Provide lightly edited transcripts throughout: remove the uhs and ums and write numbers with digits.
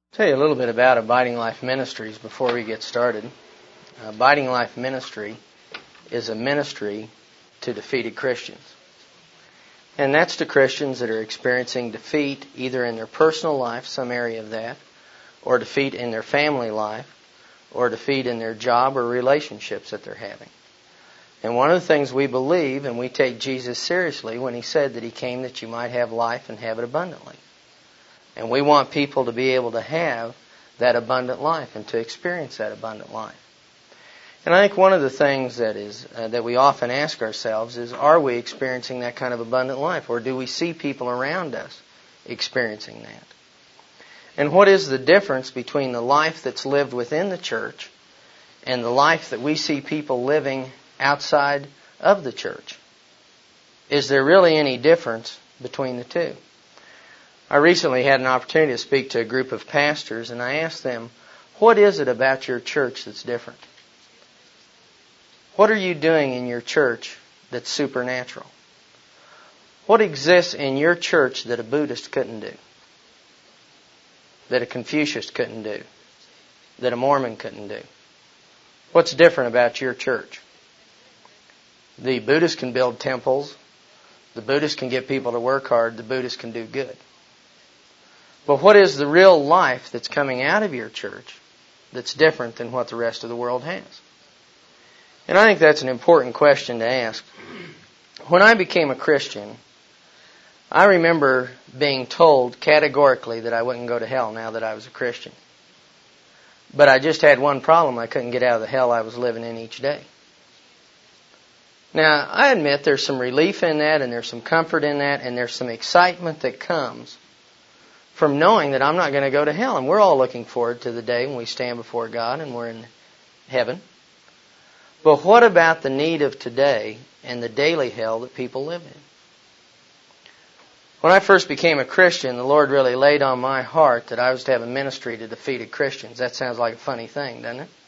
Tell you a little bit about Abiding Life Ministries before we get started. Abiding Life Ministry is a ministry to defeated Christians. And that's to Christians that are experiencing defeat either in their personal life, some area of that, or defeat in their family life, or defeat in their job or relationships that they're having. And one of the things we believe, and we take Jesus seriously when He said that He came that you might have life and have it abundantly. And we want people to be able to have that abundant life and to experience that abundant life. And I think one of the things that we often ask ourselves is, are we experiencing that kind of abundant life? Or do we see people around us experiencing that? And what is the difference between the life that's lived within the church and the life that we see people living outside of the church? Is there really any difference between the two? I recently had an opportunity to speak to a group of pastors, and I asked them, what is it about your church that's different? What are you doing in your church that's supernatural? What exists in your church that a Buddhist couldn't do? That a Confucius couldn't do? That a Mormon couldn't do? What's different about your church? The Buddhists can build temples. The Buddhists can get people to work hard. The Buddhists can do good. But what is the real life that's coming out of your church that's different than what the rest of the world has? And I think that's an important question to ask. When I became a Christian, I remember being told categorically that I wouldn't go to hell now that I was a Christian. But I just had one problem. I couldn't get out of the hell I was living in each day. Now, I admit there's some relief in that, and there's some comfort in that, and there's some excitement that comes from knowing that I'm not going to go to hell. And we're all looking forward to the day when we stand before God and we're in heaven. But what about the need of today and the daily hell that people live in? When I first became a Christian, the Lord really laid on my heart that I was to have a ministry to defeated Christians. That sounds like a funny thing, doesn't it?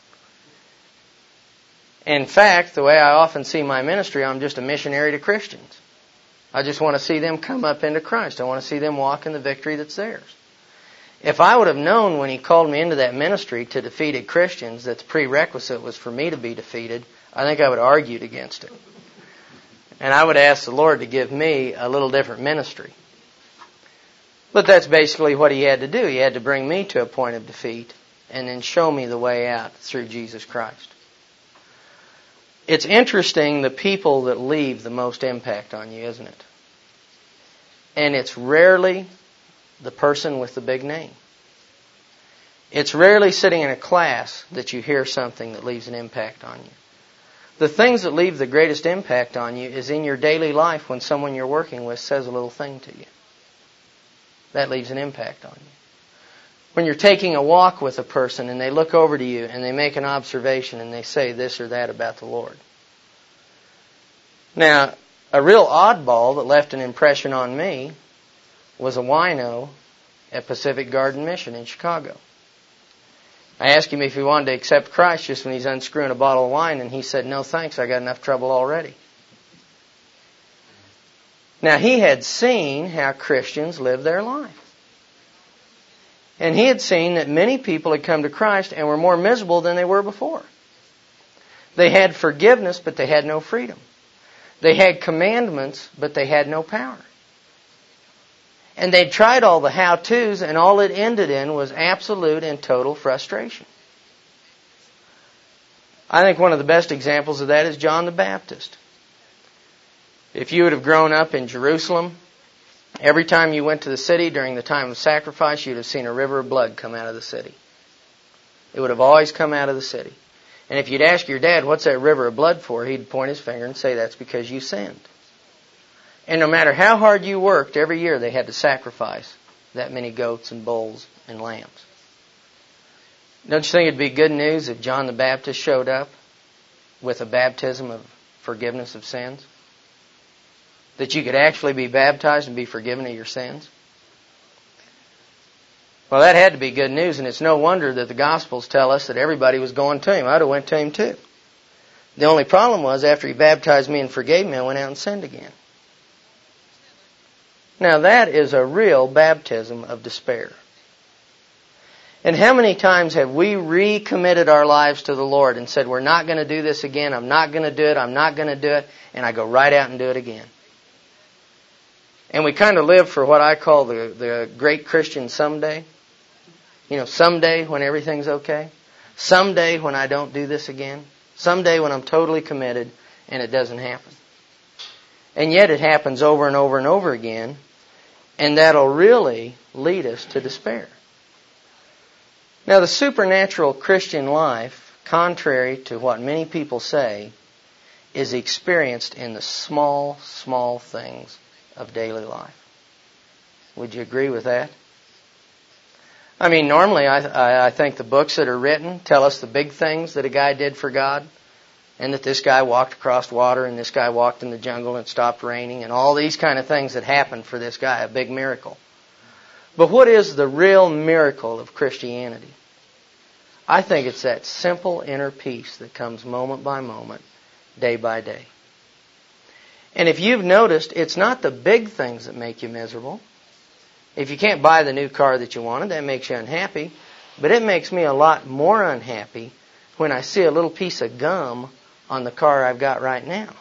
In fact, the way I often see my ministry, I'm just a missionary to Christians. I just want to see them come up into Christ. I want to see them walk in the victory that's theirs. If I would have known when He called me into that ministry to defeated Christians that the prerequisite was for me to be defeated, I think I would have argued against it. And I would ask the Lord to give me a little different ministry. But that's basically what He had to do. He had to bring me to a point of defeat and then show me the way out through Jesus Christ. It's interesting the people that leave the most impact on you, isn't it? And it's rarely the person with the big name. It's rarely sitting in a class that you hear something that leaves an impact on you. The things that leave the greatest impact on you is in your daily life when someone you're working with says a little thing to you. That leaves an impact on you. When you're taking a walk with a person and they look over to you and they make an observation and they say this or that about the Lord. Now, a real oddball that left an impression on me was a wino at Pacific Garden Mission in Chicago. I asked him if he wanted to accept Christ just when he's unscrewing a bottle of wine, and he said, "No thanks, I got enough trouble already." Now, he had seen how Christians live their life. And he had seen that many people had come to Christ and were more miserable than they were before. They had forgiveness, but they had no freedom. They had commandments, but they had no power. And they'd tried all the how-tos, and all it ended in was absolute and total frustration. I think one of the best examples of that is John the Baptist. If you would have grown up in Jerusalem, every time you went to the city during the time of sacrifice, you'd have seen a river of blood come out of the city. It would have always come out of the city. And if you'd ask your dad, what's that river of blood for? He'd point his finger and say, that's because you sinned. And no matter how hard you worked, every year they had to sacrifice that many goats and bulls and lambs. Don't you think it'd be good news if John the Baptist showed up with a baptism of forgiveness of sins? That you could actually be baptized and be forgiven of your sins? Well, that had to be good news, and it's no wonder that the Gospels tell us that everybody was going to Him. I'd have went to Him too. The only problem was after He baptized me and forgave me, I went out and sinned again. Now that is a real baptism of despair. And how many times have we recommitted our lives to the Lord and said, we're not going to do this again, I'm not going to do it, I'm not going to do it, and I go right out and do it again. And we kind of live for what I call the great Christian someday. You know, someday when everything's okay. Someday when I don't do this again. Someday when I'm totally committed and it doesn't happen. And yet it happens over and over and over again, and that'll really lead us to despair. Now, the supernatural Christian life, contrary to what many people say, is experienced in the small, small things of daily life. Would you agree with that? I mean, normally I think the books that are written tell us the big things that a guy did for God, and that this guy walked across water, and this guy walked in the jungle and it stopped raining, and all these kind of things that happened for this guy, a big miracle. But what is the real miracle of Christianity? I think it's that simple inner peace that comes moment by moment, day by day. And if you've noticed, it's not the big things that make you miserable. If you can't buy the new car that you wanted, that makes you unhappy. But it makes me a lot more unhappy when I see a little piece of gum on the car I've got right now.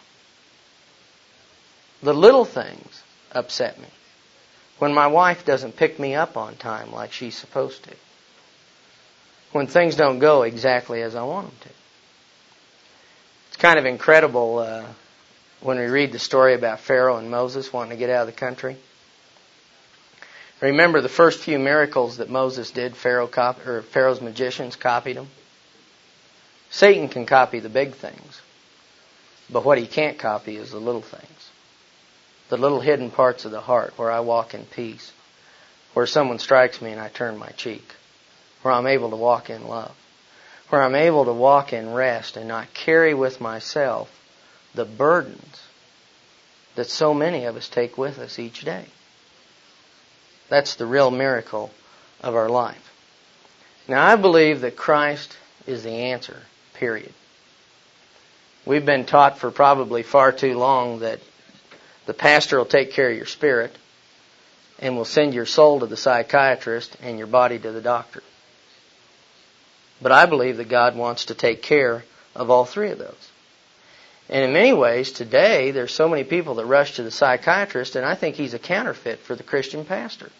The little things upset me. When my wife doesn't pick me up on time like she's supposed to. When things don't go exactly as I want them to. It's kind of incredible when we read the story about Pharaoh and Moses wanting to get out of the country. Remember the first few miracles that Moses did, Pharaoh's magicians copied them. Satan can copy the big things, but what he can't copy is the little things. The little hidden parts of the heart where I walk in peace, where someone strikes me and I turn my cheek, where I'm able to walk in love, where I'm able to walk in rest and not carry with myself the burdens that so many of us take with us each day. That's the real miracle of our life. Now, I believe that Christ is the answer, period. We've been taught for probably far too long that the pastor will take care of your spirit and will send your soul to the psychiatrist and your body to the doctor. But I believe that God wants to take care of all three of those. And in many ways, today, there's so many people that rush to the psychiatrist, and I think he's a counterfeit for the Christian pastor.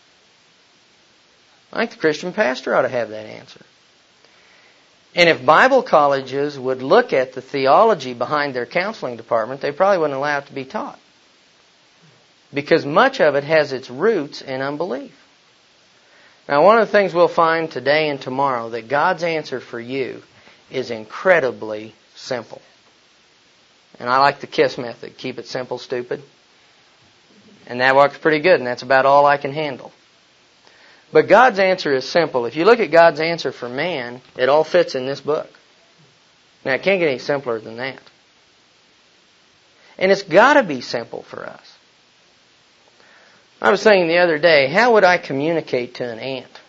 I think the Christian pastor ought to have that answer. And if Bible colleges would look at the theology behind their counseling department, they probably wouldn't allow it to be taught. Because much of it has its roots in unbelief. Now, one of the things we'll find today and tomorrow, that God's answer for you is incredibly simple. And I like the KISS method. Keep it simple, stupid. And that works pretty good, and that's about all I can handle. But God's answer is simple. If you look at God's answer for man, it all fits in this book. Now, it can't get any simpler than that. And it's got to be simple for us. I was thinking the other day, how would I communicate to an ant?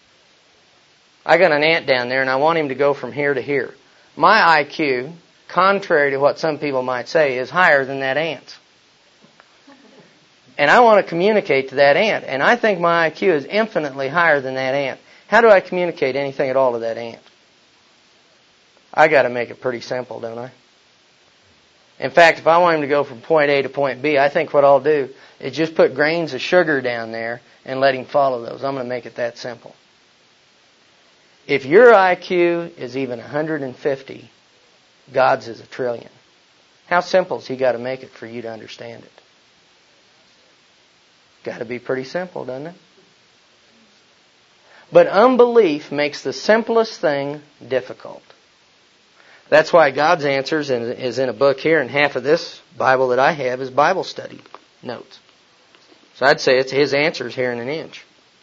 I got an ant down there, and I want him to go from here to here. My IQ, contrary to what some people might say, is higher than that ant's. And I want to communicate to that ant. And I think my IQ is infinitely higher than that ant. How do I communicate anything at all to that ant? I got to make it pretty simple, don't I? In fact, if I want him to go from point A to point B, I think what I'll do is just put grains of sugar down there and let him follow those. I'm going to make it that simple. If your IQ is even 150, God's is 1 trillion. How simple has He got to make it for you to understand it? Got to be pretty simple, doesn't it? But unbelief makes the simplest thing difficult. That's why God's answers is in a book here, and half of this Bible that I have is Bible study notes. So I'd say it's His answers here in an inch.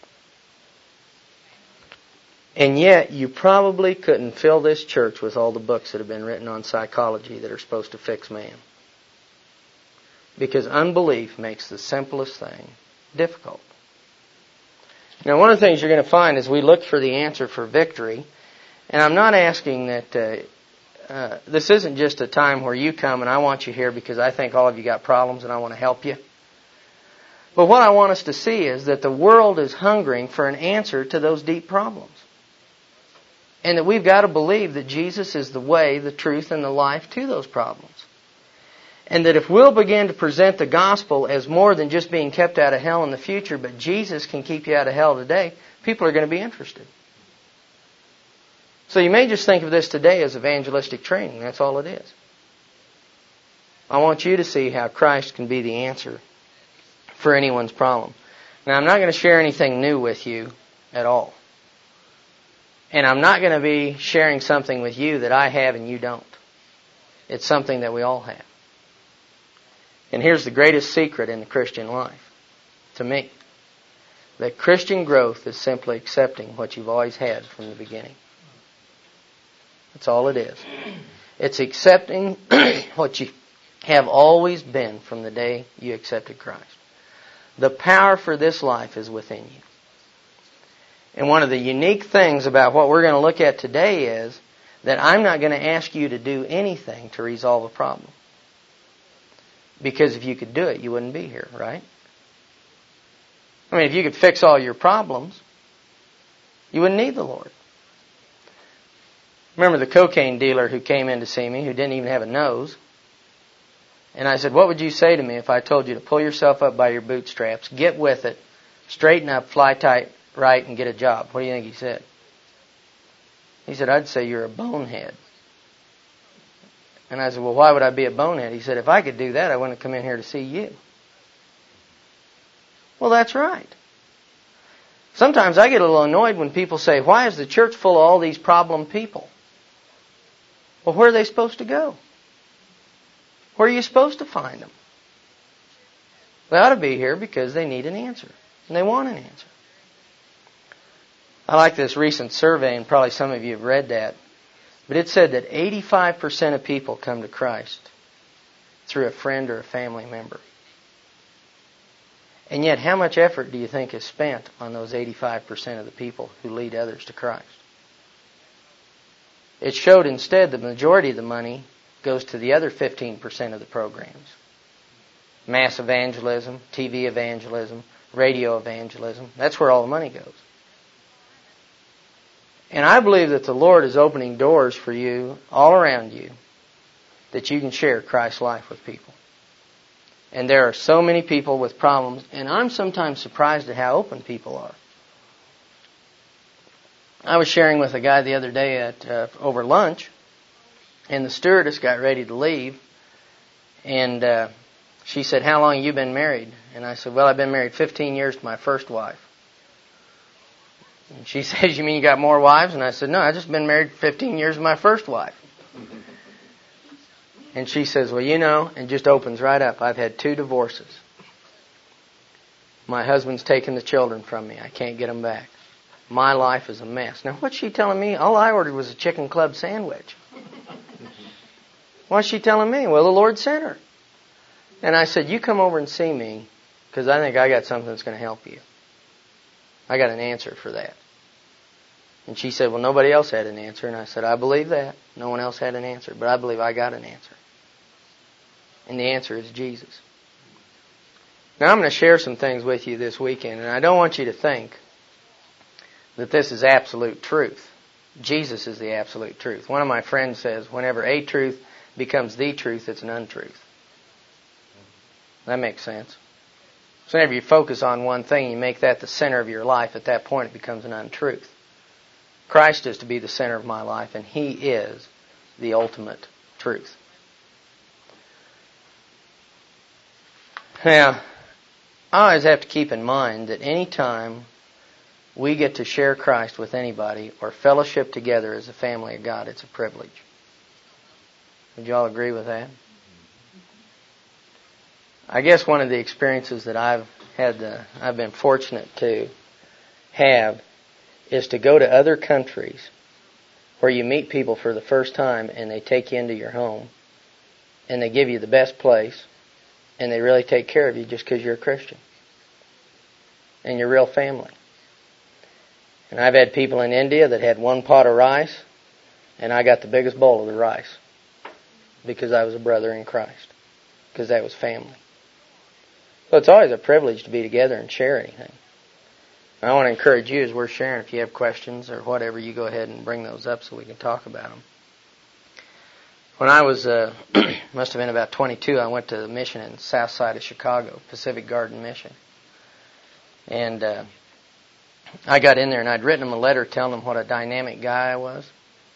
And yet, you probably couldn't fill this church with all the books that have been written on psychology that are supposed to fix man. Because unbelief makes the simplest thing difficult. Now, one of the things you're going to find is we look for the answer for victory. And I'm not asking that this isn't just a time where you come and I want you here because I think all of you got problems and I want to help you. But what I want us to see is that the world is hungering for an answer to those deep problems. And that we've got to believe that Jesus is the way, the truth, and the life to those problems. And that if we'll begin to present the gospel as more than just being kept out of hell in the future, but Jesus can keep you out of hell today, people are going to be interested. So you may just think of this today as evangelistic training. That's all it is. I want you to see how Christ can be the answer for anyone's problem. Now, I'm not going to share anything new with you at all. And I'm not going to be sharing something with you that I have and you don't. It's something that we all have. And here's the greatest secret in the Christian life, to me. That Christian growth is simply accepting what you've always had from the beginning. That's all it is. It's accepting what you have always been from the day you accepted Christ. The power for this life is within you. And one of the unique things about what we're going to look at today is that I'm not going to ask you to do anything to resolve a problem. Because if you could do it, you wouldn't be here, right? I mean, if you could fix all your problems, you wouldn't need the Lord. Remember the cocaine dealer who came in to see me, who didn't even have a nose. And I said, what would you say to me if I told you to pull yourself up by your bootstraps, get with it, straighten up, fly tight, right, and get a job? What do you think he said? He said, I'd say you're a bonehead. And I said, well, why would I be a bonehead? He said, if I could do that, I wouldn't come in here to see you. Well, that's right. Sometimes I get a little annoyed when people say, why is the church full of all these problem people? Well, where are they supposed to go? Where are you supposed to find them? They ought to be here because they need an answer. And they want an answer. I like this recent survey, and probably some of you have read that. But it said that 85% of people come to Christ through a friend or a family member. And yet, how much effort do you think is spent on those 85% of the people who lead others to Christ? It showed instead the majority of the money goes to the other 15% of the programs. Mass evangelism, TV evangelism, radio evangelism. That's where all the money goes. And I believe that the Lord is opening doors for you all around you that you can share Christ's life with people. And there are so many people with problems, and I'm sometimes surprised at how open people are. I was sharing with a guy the other day at over lunch, and the stewardess got ready to leave, and she said, how long have you been married? And I said, well, I've been married 15 years to my first wife. And she says, you mean you got more wives? And I said, no, I've just been married 15 years to my first wife. And she says, well, you know, and just opens right up. I've had 2 divorces. My husband's taken the children from me. I can't get them back. My life is a mess. Now, what's she telling me? All I ordered was a chicken club sandwich. What's she telling me? Well, the Lord sent her. And I said, you come over and see me, because I think I got something that's going to help you. I got an answer for that. And she said, well, nobody else had an answer. And I said, I believe that. No one else had an answer. But I believe I got an answer. And the answer is Jesus. Now, I'm going to share some things with you this weekend. And I don't want you to think that this is absolute truth. Jesus is the absolute truth. One of my friends says, whenever a truth becomes the truth, it's an untruth. That makes sense. So whenever you focus on one thing, you make that the center of your life, at that point it becomes an untruth. Christ is to be the center of my life, and He is the ultimate truth. Now, I always have to keep in mind that any time we get to share Christ with anybody or fellowship together as a family of God, it's a privilege. Would you all agree with that? I guess one of the experiences that I've been fortunate to have is to go to other countries where you meet people for the first time and they take you into your home and they give you the best place and they really take care of you just because you're a Christian and you're real family. And I've had people in India that had 1 pot of rice and I got the biggest bowl of the rice because I was a brother in Christ, because that was family. So it's always a privilege to be together and share anything. And I want to encourage you as we're sharing, if you have questions or whatever, you go ahead and bring those up so we can talk about them. When I was, must have been about 22, I went to the mission in the south side of Chicago, Pacific Garden Mission. And I got in there and I'd written them a letter telling them what a dynamic guy I was.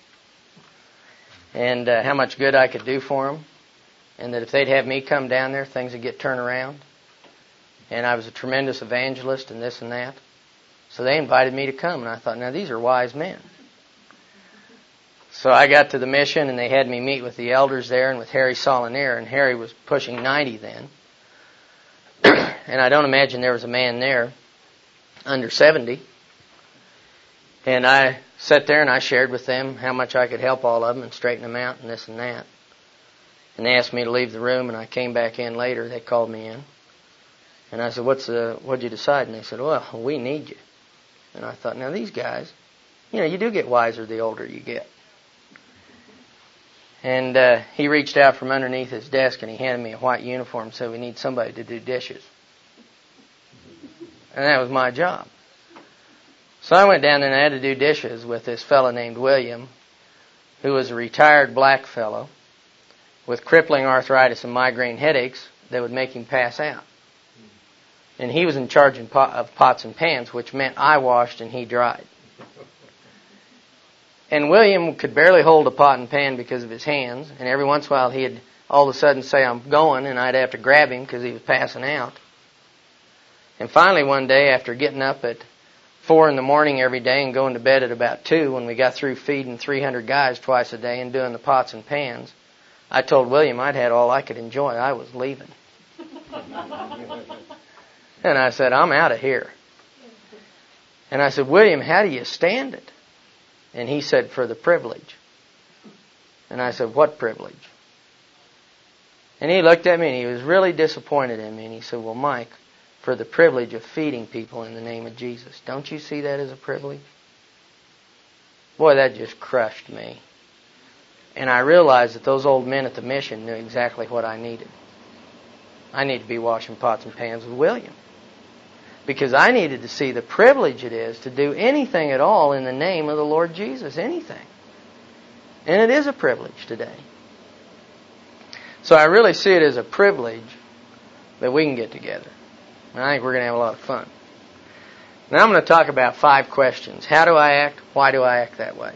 And how much good I could do for them. And that if they'd have me come down there, things would get turned around. And I was a tremendous evangelist and this and that. So they invited me to come. And I thought, now these are wise men. So I got to the mission and they had me meet with the elders there and with Harry Solinier. And Harry was pushing 90 then. And I don't imagine there was a man there under 70. And I sat there and I shared with them how much I could help all of them and straighten them out and this and that. And they asked me to leave the room, and I came back in later. They called me in. And I said, what'd you decide? And they said, well, we need you. And I thought, now these guys, you do get wiser the older you get. And he reached out from underneath his desk and he handed me a white uniform and said, we need somebody to do dishes. And that was my job. So I went down there and I had to do dishes with this fellow named William, who was a retired black fellow with crippling arthritis and migraine headaches that would make him pass out. And he was in charge of pots and pans, which meant I washed and he dried. And William could barely hold a pot and pan because of his hands, and every once in a while he'd all of a sudden say, I'm going, and I'd have to grab him because he was passing out. And finally one day, after getting up at 4 in the morning every day and going to bed at about 2, when we got through feeding 300 guys twice a day and doing the pots and pans, I told William I'd had all I could enjoy. I was leaving. And I said, I'm out of here. And I said, William, how do you stand it? And he said, for the privilege. And I said, what privilege? And he looked at me and he was really disappointed in me. And he said, well, Mike, for the privilege of feeding people in the name of Jesus. Don't you see that as a privilege? Boy, that just crushed me. And I realized that those old men at the mission knew exactly what I needed. I needed to be washing pots and pans with William. Because I needed to see the privilege it is to do anything at all in the name of the Lord Jesus. Anything. And it is a privilege today. So I really see it as a privilege that we can get together. And I think we're going to have a lot of fun. Now I'm going to talk about 5 questions. How do I act? Why do I act that way?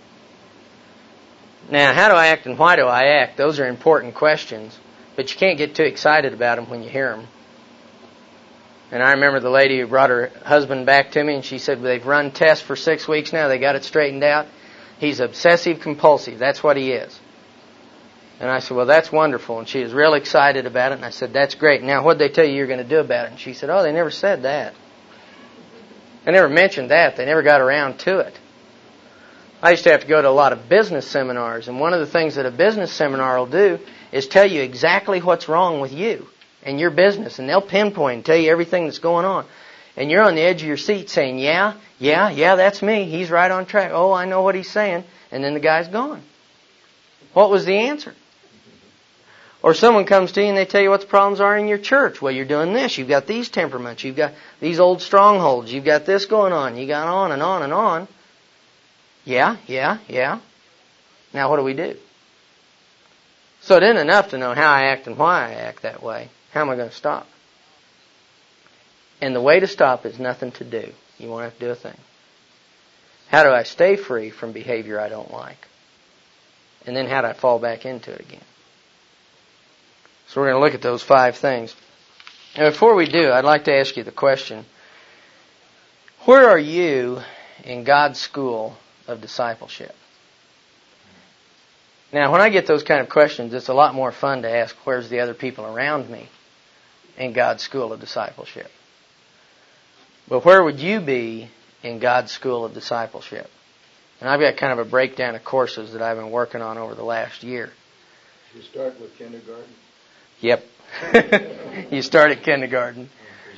Now, how do I act and why do I act? Those are important questions. But you can't get too excited about them when you hear them. And I remember the lady who brought her husband back to me and she said, they've run tests for 6 weeks now. They got it straightened out. He's obsessive compulsive. That's what he is. And I said, well, that's wonderful. And she was real excited about it. And I said, that's great. Now, what did they tell you you're going to do about it? And she said, oh, they never said that. They never mentioned that. They never got around to it. I used to have to go to a lot of business seminars. And one of the things that a business seminar will do is tell you exactly what's wrong with you and your business. And they'll pinpoint and tell you everything that's going on. And you're on the edge of your seat saying, yeah, that's me. He's right on track. Oh, I know what he's saying. And then the guy's gone. What was the answer? Or someone comes to you and they tell you what the problems are in your church. Well, you're doing this. You've got these temperaments. You've got these old strongholds. You've got this going on. You got on and on and on. Yeah. Now what do we do? So it isn't enough to know how I act and why I act that way. How am I going to stop? And the way to stop is nothing to do. You won't have to do a thing. How do I stay free from behavior I don't like? And then how do I fall back into it again? So we're going to look at those 5 things. And before we do, I'd like to ask you the question, where are you in God's school of discipleship? Now, when I get those kind of questions, it's a lot more fun to ask, where's the other people around me in God's school of discipleship? But where would you be in God's school of discipleship? And I've got kind of a breakdown of courses that I've been working on over the last year. You start with kindergarten? Yep. You start at kindergarten.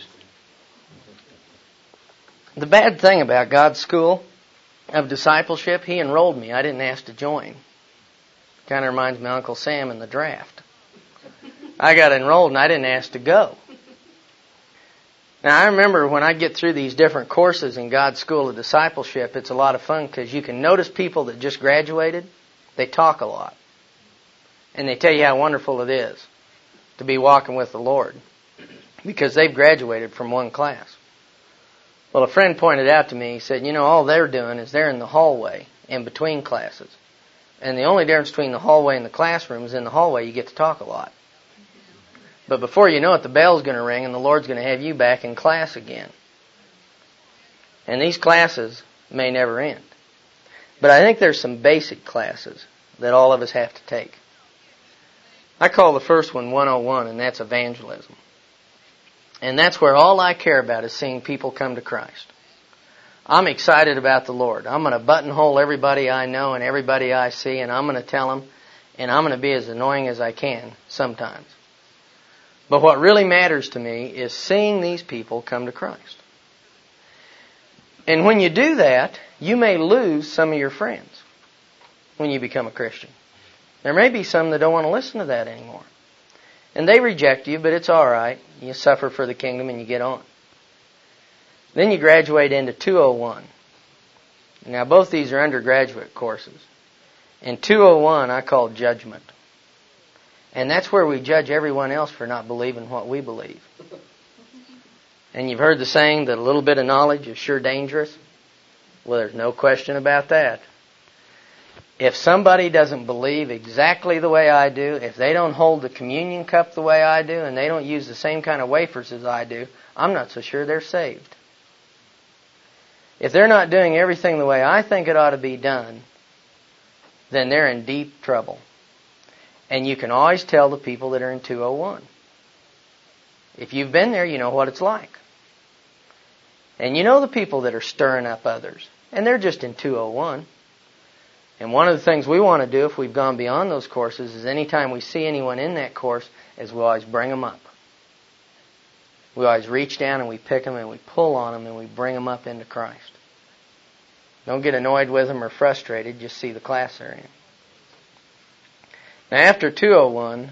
The bad thing about God's school of discipleship, He enrolled me. I didn't ask to join. Kind of reminds me of Uncle Sam in the draft. I got enrolled and I didn't ask to go. Now, I remember when I get through these different courses in God's School of Discipleship, it's a lot of fun because you can notice people that just graduated, they talk a lot. And they tell you how wonderful it is to be walking with the Lord because they've graduated from one class. Well, a friend pointed out to me, he said, all they're doing is they're in the hallway in between classes. And the only difference between the hallway and the classroom is in the hallway you get to talk a lot. But before you know it, the bell's going to ring and the Lord's going to have you back in class again. And these classes may never end. But I think there's some basic classes that all of us have to take. I call the first one 101, and that's evangelism. And that's where all I care about is seeing people come to Christ. I'm excited about the Lord. I'm going to buttonhole everybody I know and everybody I see, and I'm going to tell them, and I'm going to be as annoying as I can sometimes. But what really matters to me is seeing these people come to Christ. And when you do that, you may lose some of your friends when you become a Christian. There may be some that don't want to listen to that anymore. And they reject you, but it's all right. You suffer for the kingdom and you get on. Then you graduate into 201. Now, both these are undergraduate courses. And 201 I call judgment. And that's where we judge everyone else for not believing what we believe. And you've heard the saying that a little bit of knowledge is sure dangerous. Well, there's no question about that. If somebody doesn't believe exactly the way I do, if they don't hold the communion cup the way I do, and they don't use the same kind of wafers as I do, I'm not so sure they're saved. If they're not doing everything the way I think it ought to be done, then they're in deep trouble. And you can always tell the people that are in 201. If you've been there, you know what it's like. And you know the people that are stirring up others. And they're just in 201. And one of the things we want to do if we've gone beyond those courses is anytime we see anyone in that course is we always bring them up. We always reach down and we pick them and we pull on them and we bring them up into Christ. Don't get annoyed with them or frustrated. Just see the class they're in. Now, after 201,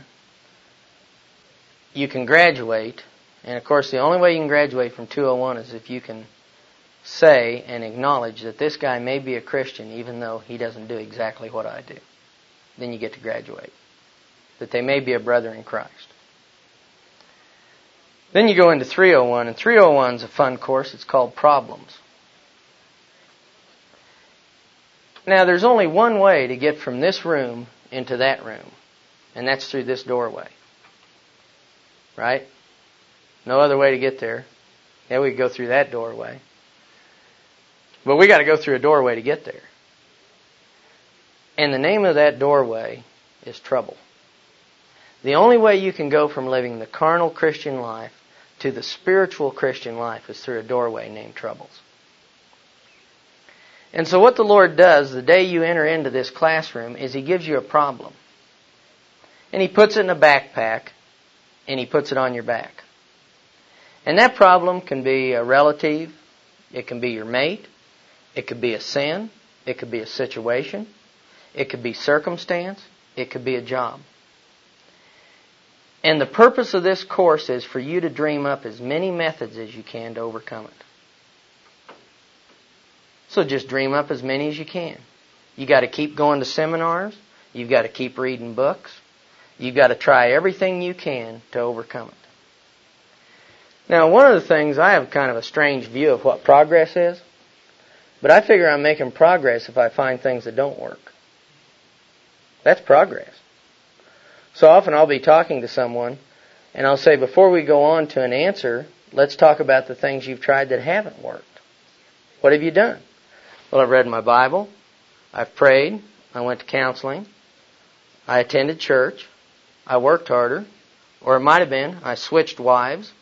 you can graduate. And, of course, the only way you can graduate from 201 is if you can say and acknowledge that this guy may be a Christian even though he doesn't do exactly what I do. Then you get to graduate. That they may be a brother in Christ. Then you go into 301, and 301 is a fun course. It's called Problems. Now, there's only one way to get from this room into that room, and that's through this doorway. Right? No other way to get there. Yeah, we could go through that doorway. But we got to go through a doorway to get there. And the name of that doorway is trouble. The only way you can go from living the carnal Christian life to the spiritual Christian life is through a doorway named troubles. And so what the Lord does the day you enter into this classroom is He gives you a problem. And He puts it in a backpack and He puts it on your back. And that problem can be a relative, it can be your mate, it could be a sin, it could be a situation, it could be circumstance, it could be a job. And the purpose of this course is for you to dream up as many methods as you can to overcome it. So just dream up as many as you can. You got to keep going to seminars. You've got to keep reading books. You've got to try everything you can to overcome it. Now, one of the things, I have kind of a strange view of what progress is, but I figure I'm making progress if I find things that don't work. That's progress. So often I'll be talking to someone and I'll say, before we go on to an answer, let's talk about the things you've tried that haven't worked. What have you done? Well, I've read my Bible, I've prayed, I went to counseling, I attended church, I worked harder, or it might have been I switched wives,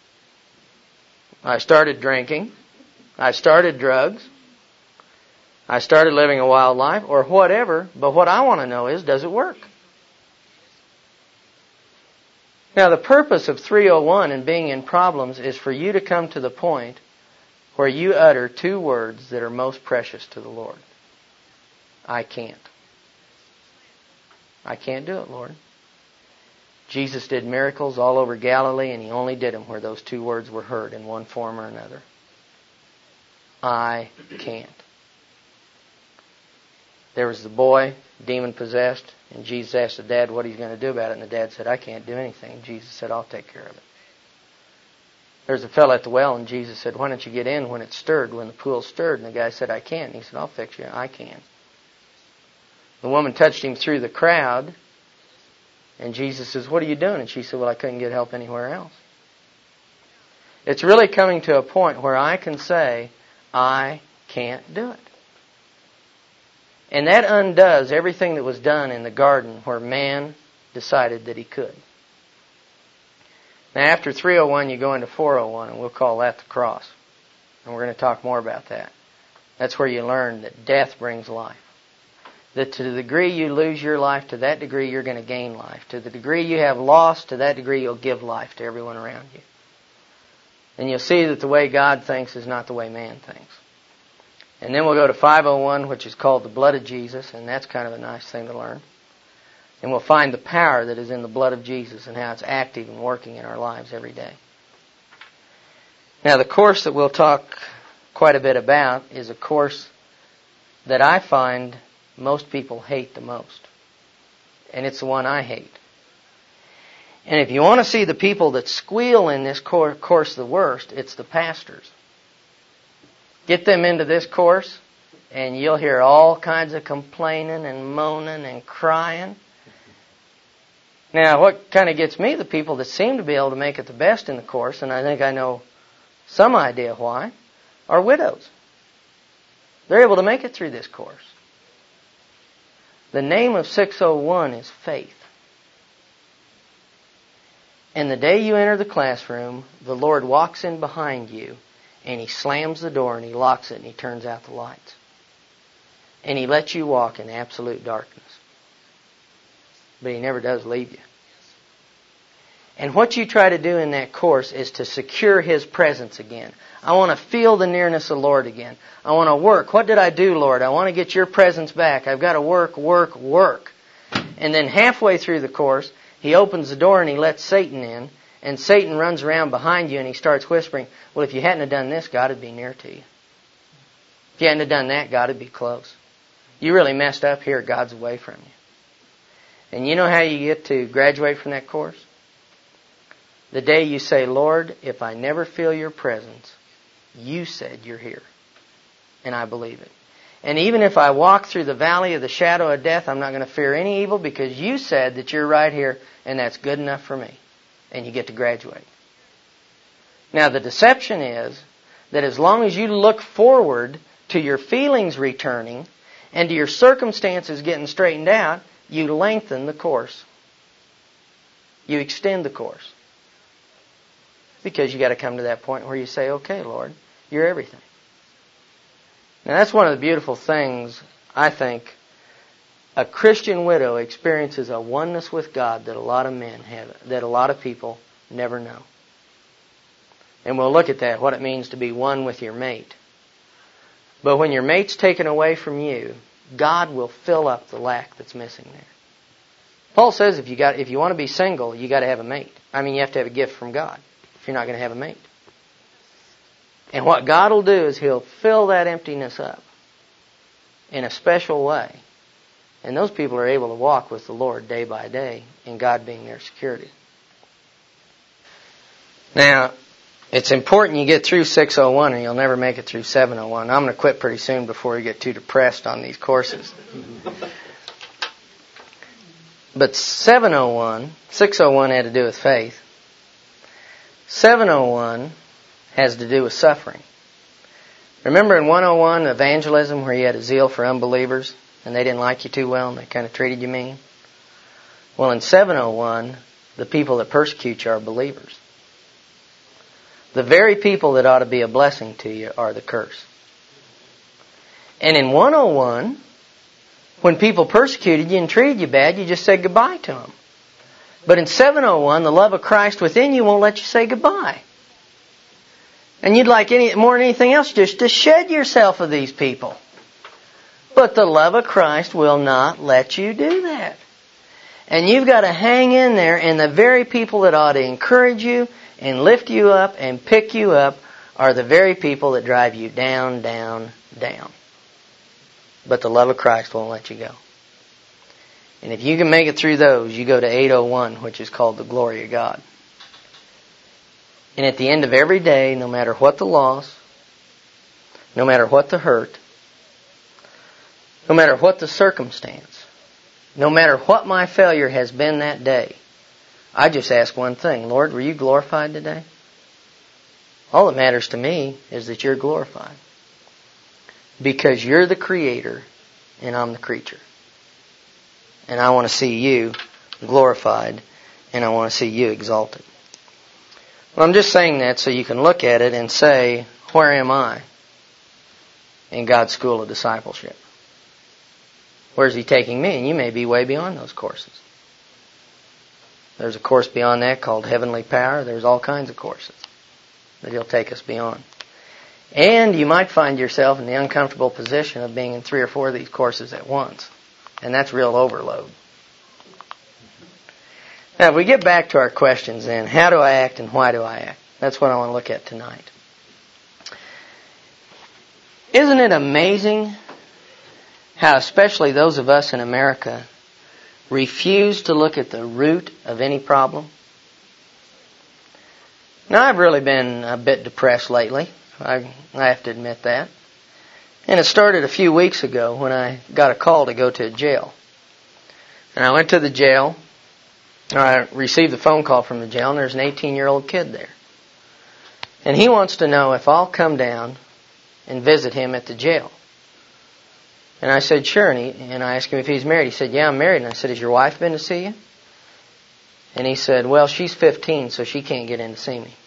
I started drinking, I started drugs, I started living a wild life, or whatever, but what I want to know is, does it work? Now, the purpose of 301 and being in problems is for you to come to the point where you utter two words that are most precious to the Lord. I can't. I can't do it, Lord. Jesus did miracles all over Galilee, and He only did them where those two words were heard in one form or another. I can't. There was the boy, demon-possessed, and Jesus asked the dad what he's going to do about it, and the dad said, I can't do anything. Jesus said, I'll take care of it. There's a fellow at the well, and Jesus said, why don't you get in when it's stirred, when the pool's stirred? And the guy said, I can't. And he said, I'll fix you. I can. The woman touched him through the crowd, and Jesus says, what are you doing? And she said, well, I couldn't get help anywhere else. It's really coming to a point where I can say, I can't do it. And that undoes everything that was done in the garden where man decided that he could. Now after 301 you go into 401, and we'll call that the cross. And we're going to talk more about that. That's where you learn that death brings life. That to the degree you lose your life, to that degree you're going to gain life. To the degree you have lost, to that degree you'll give life to everyone around you. And you'll see that the way God thinks is not the way man thinks. And then we'll go to 501, which is called the blood of Jesus, and that's kind of a nice thing to learn. And we'll find the power that is in the blood of Jesus and how it's active and working in our lives every day. Now, the course that we'll talk quite a bit about is a course that I find most people hate the most. And it's the one I hate. And if you want to see the people that squeal in this course the worst, it's the pastors. Get them into this course, and you'll hear all kinds of complaining and moaning and crying. Now, what kind of gets me, the people that seem to be able to make it the best in the course, and I think I know some idea why, are widows. They're able to make it through this course. The name of 601 is faith. And the day you enter the classroom, the Lord walks in behind you, and He slams the door and He locks it and He turns out the lights. And He lets you walk in absolute darkness. But He never does leave you. And what you try to do in that course is to secure His presence again. I want to feel the nearness of the Lord again. I want to work. What did I do, Lord? I want to get Your presence back. I've got to work. And then halfway through the course, He opens the door and He lets Satan in. And Satan runs around behind you and he starts whispering, well, if you hadn't have done this, God would be near to you. If you hadn't have done that, God would be close. You really messed up here, God's away from you. And you know how you get to graduate from that course? The day you say, Lord, if I never feel Your presence, You said You're here. And I believe it. And even if I walk through the valley of the shadow of death, I'm not going to fear any evil because You said that You're right here and that's good enough for me. And you get to graduate. Now the deception is that as long as you look forward to your feelings returning and to your circumstances getting straightened out, you lengthen the course. You extend the course. Because you got to come to that point where you say, okay, Lord, You're everything. Now that's one of the beautiful things, I think, a Christian widow experiences a oneness with God that a lot of men have, that a lot of people never know. And we'll look at that, what it means to be one with your mate. But when your mate's taken away from you, God will fill up the lack that's missing there. Paul says if you want to be single, you got to have a mate. You have to have a gift from God if you're not going to have a mate. And what God will do is He'll fill that emptiness up in a special way. And those people are able to walk with the Lord day by day, and God being their security. Now, it's important you get through 601 or you'll never make it through 701. I'm going to quit pretty soon before you get too depressed on these courses. But 601 had to do with faith. 701 has to do with suffering. Remember in 101, evangelism, where you had a zeal for unbelievers? And they didn't like you too well, and they kind of treated you mean? Well, in 701, the people that persecute you are believers. The very people that ought to be a blessing to you are the curse. And in 101, when people persecuted you and treated you bad, you just said goodbye to them. But in 701, the love of Christ within you won't let you say goodbye. And you'd like more than anything else just to shed yourself of these people. But the love of Christ will not let you do that. And you've got to hang in there, and the very people that ought to encourage you and lift you up and pick you up are the very people that drive you down, down, down. But the love of Christ won't let you go. And if you can make it through those, you go to 801, which is called the glory of God. And at the end of every day, no matter what the loss, no matter what the hurt, no matter what the circumstance, no matter what my failure has been that day, I just ask one thing: Lord, were you glorified today? All that matters to me is that you're glorified. Because you're the creator and I'm the creature. And I want to see you glorified and I want to see you exalted. Well, I'm just saying that so you can look at it and say, where am I in God's school of discipleship? Where's He taking me? And you may be way beyond those courses. There's a course beyond that called Heavenly Power. There's all kinds of courses that He'll take us beyond. And you might find yourself in the uncomfortable position of being in 3 or 4 of these courses at once. And that's real overload. Now, if we get back to our questions then, how do I act and why do I act? That's what I want to look at tonight. Isn't it amazing how especially those of us in America refuse to look at the root of any problem? Now, I've really been a bit depressed lately. I have to admit that. And it started a few weeks ago when I got a call to go to a jail. And I went to the jail. I received a phone call from the jail, and there's an 18-year-old kid there. And he wants to know if I'll come down and visit him at the jail. And I said, sure. And I asked him if he's married. He said, yeah, I'm married. And I said, has your wife been to see you? And he said, well, she's 15, so she can't get in to see me.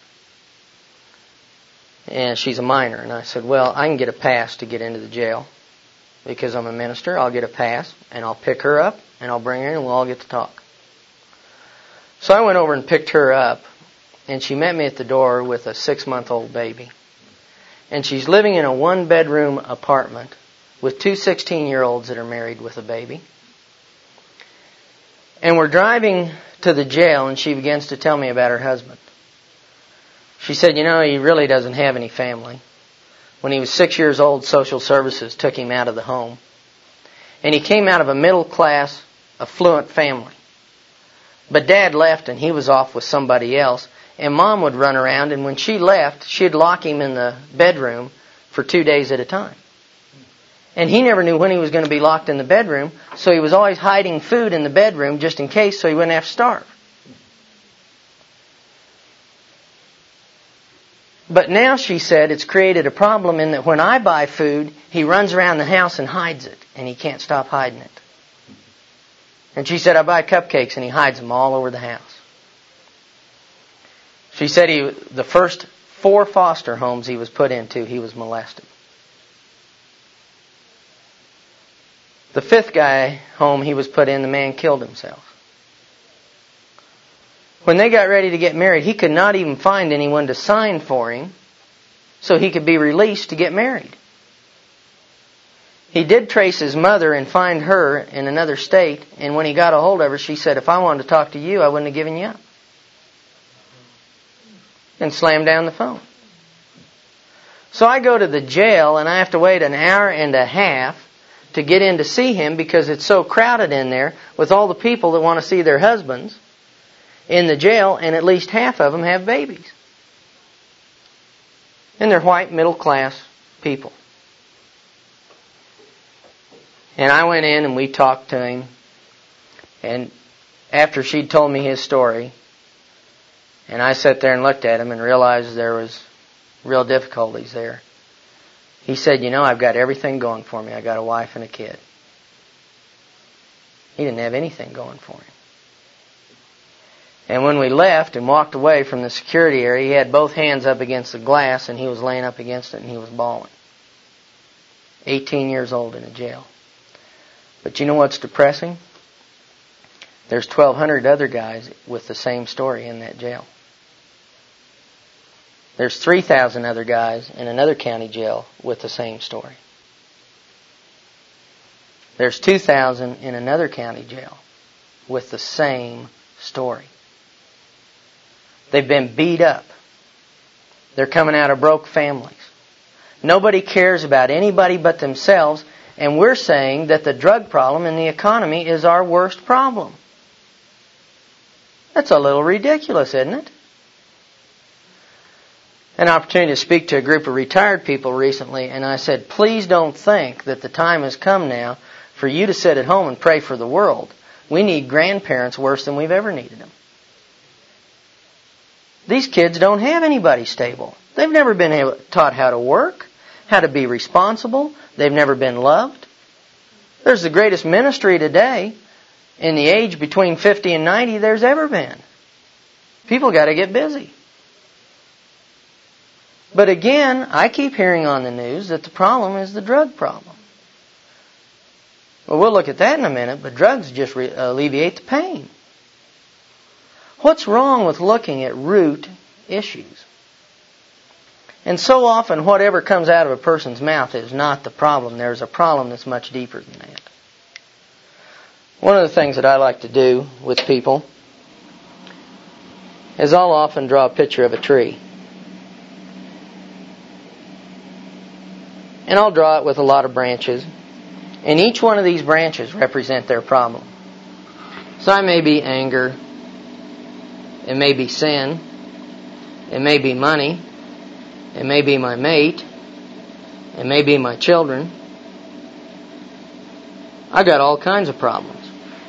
And she's a minor. And I said, well, I can get a pass to get into the jail. Because I'm a minister, I'll get a pass, and I'll pick her up, and I'll bring her in, and we'll all get to talk. So I went over and picked her up, and she met me at the door with a 6-month-old baby. And she's living in a 1-bedroom apartment with 2 16-year-olds that are married with a baby. And we're driving to the jail, and she begins to tell me about her husband. She said, you know, he really doesn't have any family. When he was 6 years old, social services took him out of the home. And he came out of a middle-class, affluent family. But Dad left and he was off with somebody else. And Mom would run around, and when she left, she'd lock him in the bedroom for 2 days at a time. And he never knew when he was going to be locked in the bedroom, so he was always hiding food in the bedroom just in case so he wouldn't have to starve. But now, she said, it's created a problem in that when I buy food, he runs around the house and hides it, and he can't stop hiding it. And she said, I buy cupcakes, and he hides them all over the house. She said the first 4 foster homes he was put into, he was molested. The 5th home he was put in, the man killed himself. When they got ready to get married, he could not even find anyone to sign for him so he could be released to get married. He did trace his mother and find her in another state, and when he got a hold of her, she said, if I wanted to talk to you, I wouldn't have given you up. And slammed down the phone. So I go to the jail, and I have to wait an hour and a half to get in to see him because it's so crowded in there with all the people that want to see their husbands in the jail, and at least half of them have babies. And they're white, middle-class people. And I went in and we talked to him. And after she'd told me his story, and I sat there and looked at him and realized there was real difficulties there. He said, you know, I've got everything going for me. I got a wife and a kid. He didn't have anything going for him. And when we left and walked away from the security area, he had both hands up against the glass and he was laying up against it and he was bawling. 18 years old in a jail. But you know what's depressing? There's 1,200 other guys with the same story in that jail. There's 3,000 other guys in another county jail with the same story. There's 2,000 in another county jail with the same story. They've been beat up. They're coming out of broke families. Nobody cares about anybody but themselves, and we're saying that the drug problem in the economy is our worst problem. That's a little ridiculous, isn't it? An opportunity to speak to a group of retired people recently, and I said, please don't think that the time has come now for you to sit at home and pray for the world. We need grandparents worse than we've ever needed them. These kids don't have anybody stable. They've never been taught how to work, how to be responsible. They've never been loved. There's the greatest ministry today in the age between 50 and 90 there's ever been. People got to get busy. But again, I keep hearing on the news that the problem is the drug problem. Well, we'll look at that in a minute, but drugs just alleviate the pain. What's wrong with looking at root issues? And so often, whatever comes out of a person's mouth is not the problem. There's a problem that's much deeper than that. One of the things that I like to do with people is I'll often draw a picture of a tree. And I'll draw it with a lot of branches. And each one of these branches represent their problem. So it may be anger. It may be sin. It may be money. It may be my mate. It may be my children. I got all kinds of problems.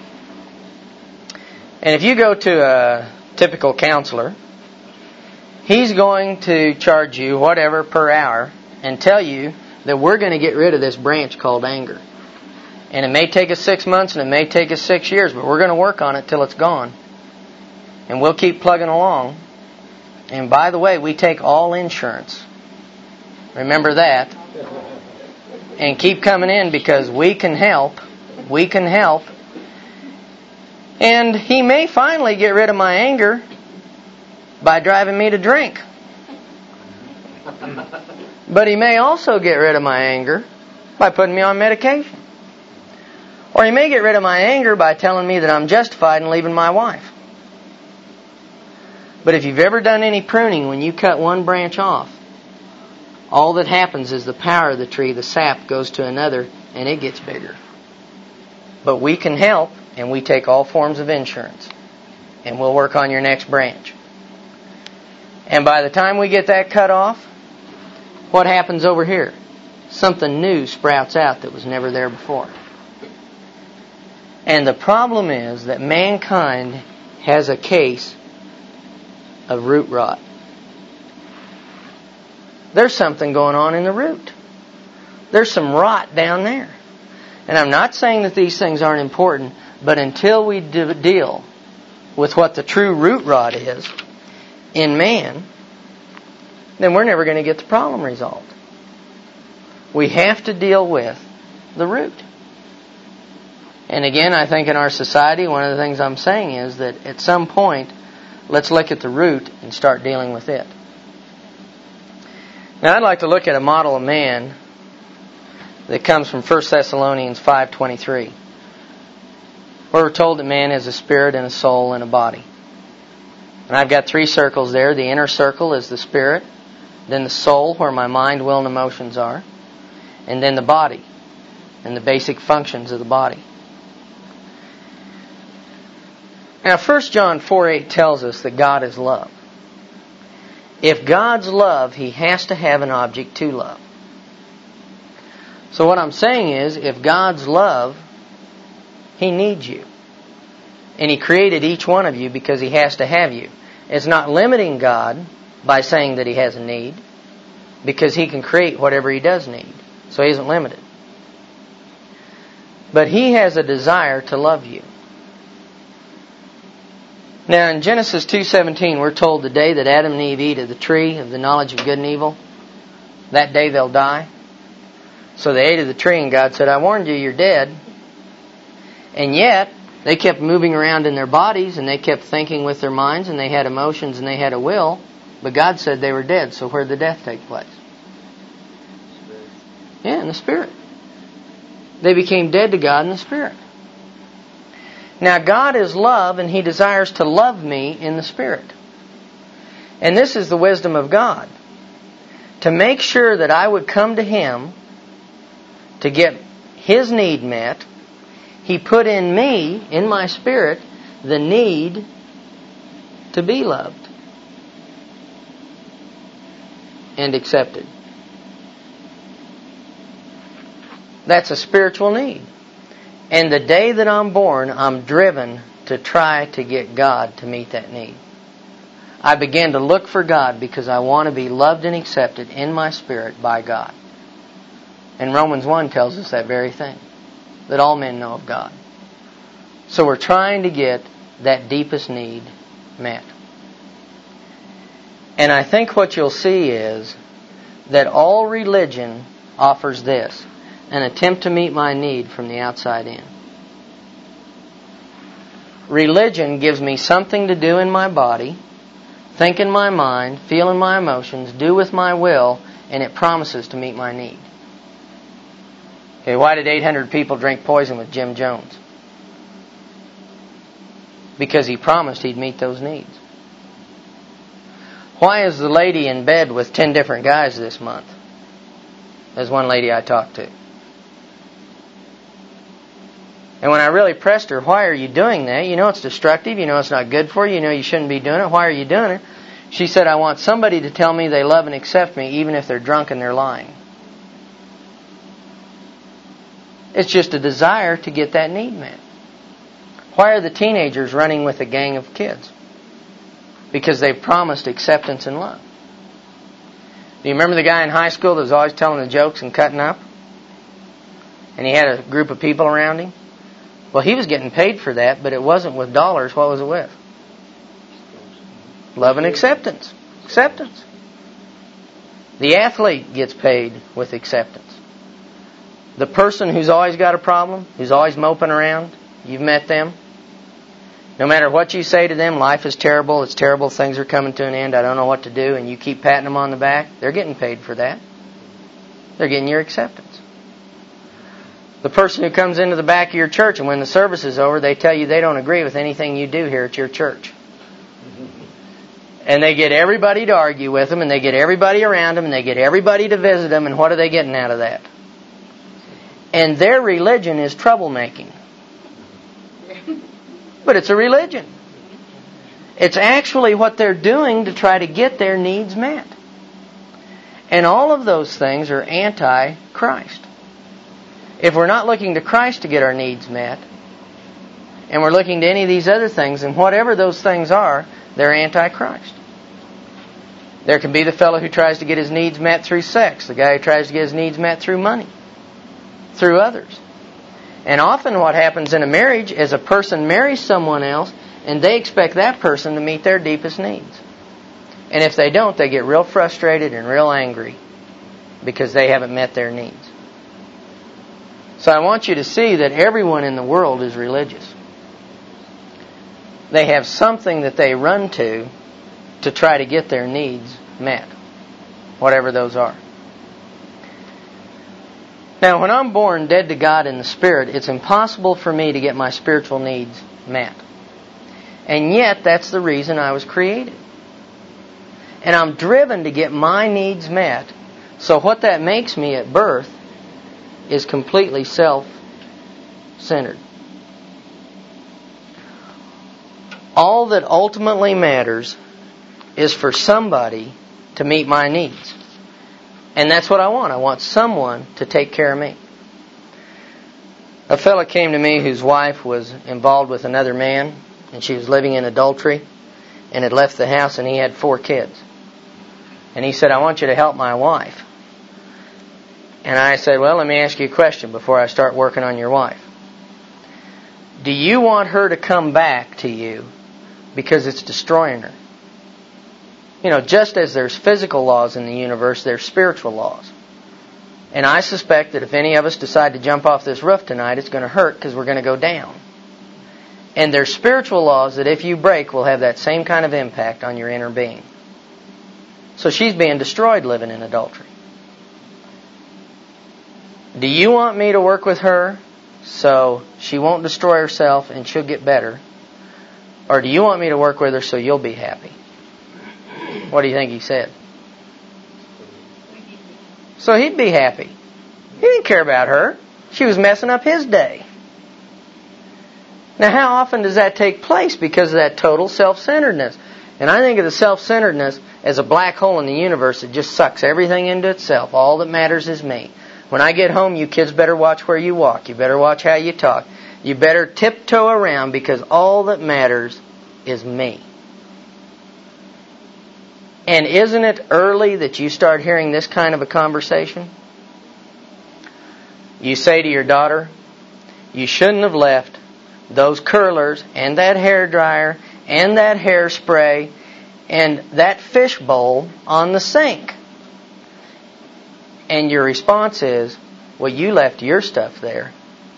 And if you go to a typical counselor, he's going to charge you whatever per hour and tell you that we're going to get rid of this branch called anger. And it may take us 6 months and it may take us 6 years, but we're going to work on it till it's gone. And we'll keep plugging along. And by the way, we take all insurance. Remember that. And keep coming in because we can help. We can help. And he may finally get rid of my anger by driving me to drink. But he may also get rid of my anger by putting me on medication. Or he may get rid of my anger by telling me that I'm justified in leaving my wife. But if you've ever done any pruning, when you cut one branch off, all that happens is the power of the tree, the sap, goes to another and it gets bigger. But we can help, and we take all forms of insurance. And we'll work on your next branch. And by the time we get that cut off, what happens over here? Something new sprouts out that was never there before. And the problem is that mankind has a case of root rot. There's something going on in the root. There's some rot down there. And I'm not saying that these things aren't important, but until we deal with what the true root rot is in man, then we're never going to get the problem resolved. We have to deal with the root. And again, I think in our society, one of the things I'm saying is that at some point, let's look at the root and start dealing with it. Now, I'd like to look at a model of man that comes from 1 Thessalonians 5:23, where we're told that man has a spirit and a soul and a body. And I've got 3 circles there. The inner circle is the spirit, then the soul, where my mind, will, and emotions are, and then the body and the basic functions of the body. Now, 1 John 4:8 tells us that God is love. If God's love, He has to have an object to love. So what I'm saying is, if God's love, He needs you. And He created each one of you because He has to have you. It's not limiting God by saying that He has a need, because He can create whatever He does need. So He isn't limited. But He has a desire to love you. Now in Genesis 2:17, we're told the day that Adam and Eve eat of the tree of the knowledge of good and evil, that day they'll die. So they ate of the tree and God said, I warned you, you're dead. And yet, they kept moving around in their bodies and they kept thinking with their minds and they had emotions and they had a will. But God said they were dead. So where did the death take place? Yeah, in the spirit. They became dead to God in the spirit. Now, God is love, and He desires to love me in the Spirit. And this is the wisdom of God. To make sure that I would come to Him to get His need met, He put in me, in my spirit, the need to be loved and accepted. That's a spiritual need. And the day that I'm born, I'm driven to try to get God to meet that need. I began to look for God because I want to be loved and accepted in my spirit by God. And Romans 1 tells us that very thing, that all men know of God. So we're trying to get that deepest need met. And I think what you'll see is that all religion offers this, an attempt to meet my need from the outside in. Religion gives me something to do in my body, think in my mind, feel in my emotions, do with my will, and it promises to meet my need. Okay, why did 800 people drink poison with Jim Jones? Because he promised he'd meet those needs. Why is the lady in bed with 10 different guys this month? There's one lady I talked to. And when I really pressed her, why are you doing that? You know it's destructive. You know it's not good for you. You know you shouldn't be doing it. Why are you doing it? She said, I want somebody to tell me they love and accept me even if they're drunk and they're lying. It's just a desire to get that need met. Why are the teenagers running with a gang of kids? Because they've promised acceptance and love. Do you remember the guy in high school that was always telling the jokes and cutting up? And he had a group of people around him? Well, he was getting paid for that, but it wasn't with dollars. What was it with? Love and acceptance. Acceptance. The athlete gets paid with acceptance. The person who's always got a problem, who's always moping around, you've met them. No matter what you say to them, life is terrible, it's terrible, things are coming to an end, I don't know what to do, and you keep patting them on the back, they're getting paid for that. They're getting your acceptance. The person who comes into the back of your church and when the service is over, they tell you they don't agree with anything you do here at your church. And they get everybody to argue with them, and they get everybody around them, and they get everybody to visit them, and what are they getting out of that? And their religion is troublemaking. But it's a religion. It's actually what they're doing to try to get their needs met. And all of those things are anti-Christ. If we're not looking to Christ to get our needs met, and we're looking to any of these other things, and whatever those things are, they're anti-Christ. There can be the fellow who tries to get his needs met through sex, the guy who tries to get his needs met through money, through others. And often what happens in a marriage is a person marries someone else and they expect that person to meet their deepest needs. And if they don't, they get real frustrated and real angry because they haven't met their needs. So I want you to see that everyone in the world is religious. They have something that they run to try to get their needs met, whatever those are. Now, when I'm born dead to God in the Spirit, it's impossible for me to get my spiritual needs met. And yet, that's the reason I was created. And I'm driven to get my needs met. So what that makes me at birth is completely self-centered. All that ultimately matters is for somebody to meet my needs. And that's what I want. I want someone to take care of me. A fellow came to me whose wife was involved with another man, and she was living in adultery, and had left the house, and he had 4 kids. And he said, I want you to help my wife. And I said, well, let me ask you a question before I start working on your wife. Do you want her to come back to you because it's destroying her? You know, just as there's physical laws in the universe, there's spiritual laws. And I suspect that if any of us decide to jump off this roof tonight, it's going to hurt because we're going to go down. And there's spiritual laws that if you break will have that same kind of impact on your inner being. So she's being destroyed living in adultery. Do you want me to work with her so she won't destroy herself and she'll get better? Or do you want me to work with her so you'll be happy? What do you think he said? So he'd be happy. He didn't care about her. She was messing up his day. Now, how often does that take place? Because of that total self-centeredness. And I think of the self-centeredness as a black hole in the universe that just sucks everything into itself. All that matters is me. When I get home, you kids better watch where you walk. You better watch how you talk. You better tiptoe around because all that matters is me. And isn't it early that you start hearing this kind of a conversation? You say to your daughter, you shouldn't have left those curlers and that hair dryer and that hairspray and that fish bowl on the sink. And your response is, well, you left your stuff there.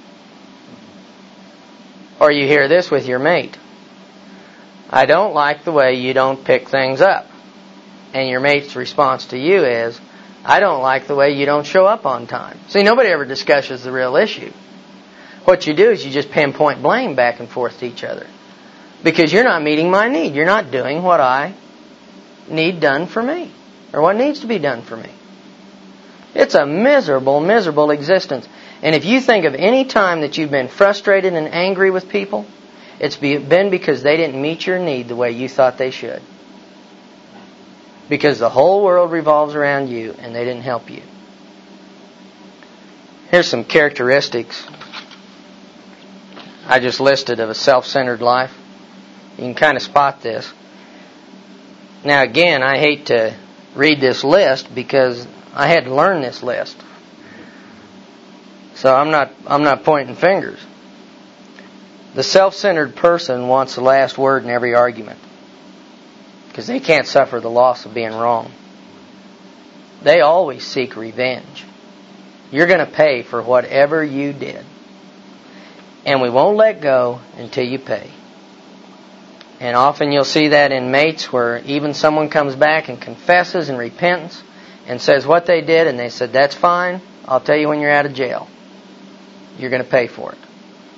Or you hear this with your mate. I don't like the way you don't pick things up. And your mate's response to you is, I don't like the way you don't show up on time. See, nobody ever discusses the real issue. What you do is you just pinpoint blame back and forth to each other. Because you're not meeting my need. You're not doing what I need done for me. Or what needs to be done for me. It's a miserable, miserable existence. And if you think of any time that you've been frustrated and angry with people, it's been because they didn't meet your need the way you thought they should. Because the whole world revolves around you and they didn't help you. Here's some characteristics I just listed of a self-centered life. You can kind of spot this. Now again, I hate to read this list because I had to learn this list. So I'm not pointing fingers. The self-centered person wants the last word in every argument. Because they can't suffer the loss of being wrong. They always seek revenge. You're going to pay for whatever you did. And we won't let go until you pay. And often you'll see that in mates where even someone comes back and confesses and repents and says what they did, and they said, that's fine, I'll tell you when you're out of jail. You're going to pay for it.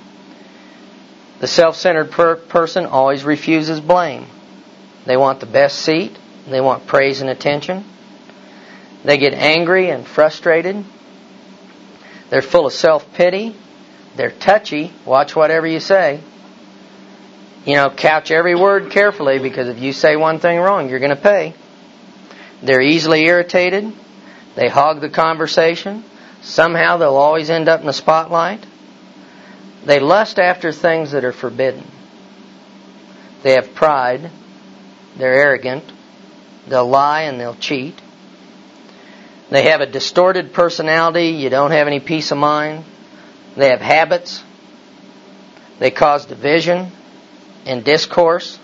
The self-centered person always refuses blame. They want the best seat. They want praise and attention. They get angry and frustrated. They're full of self-pity. They're touchy. Watch whatever you say. Couch every word carefully because if you say one thing wrong, you're going to pay. They're easily irritated. They hog the conversation. Somehow they'll always end up in the spotlight. They lust after things that are forbidden. They have pride. They're arrogant. They'll lie and they'll cheat. They have a distorted personality. You don't have any peace of mind. They have habits. They cause division and discourse.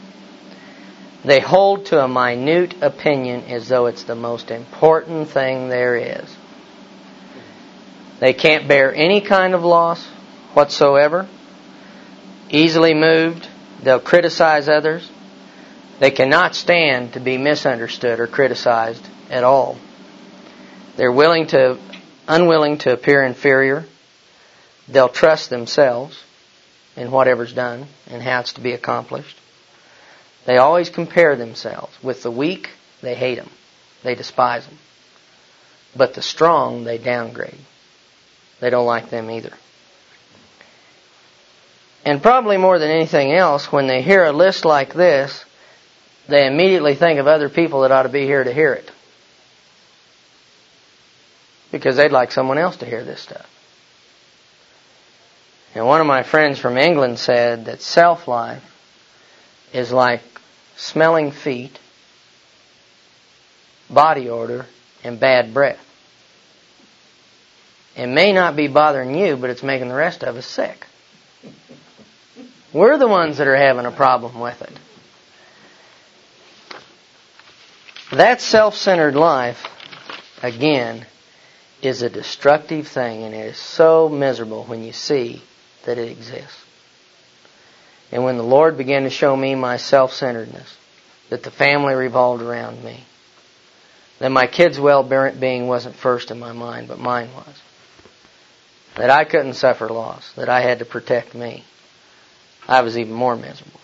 They hold to a minute opinion as though it's the most important thing there is. They can't bear any kind of loss whatsoever. Easily moved. They'll criticize others. They cannot stand to be misunderstood or criticized at all. They're unwilling to appear inferior. They'll trust themselves in whatever's done and how it's to be accomplished. They always compare themselves. With the weak, they hate them. They despise them. But the strong, they downgrade. They don't like them either. And probably more than anything else, when they hear a list like this, they immediately think of other people that ought to be here to hear it. Because they'd like someone else to hear this stuff. And one of my friends from England said that self-life is like smelling feet, body odor, and bad breath. It may not be bothering you, but it's making the rest of us sick. We're the ones that are having a problem with it. That self-centered life, again, is a destructive thing, and it is so miserable when you see that it exists. And when the Lord began to show me my self-centeredness, that the family revolved around me, that my kids' well-being wasn't first in my mind, but mine was, that I couldn't suffer loss, that I had to protect me, I was even more miserable.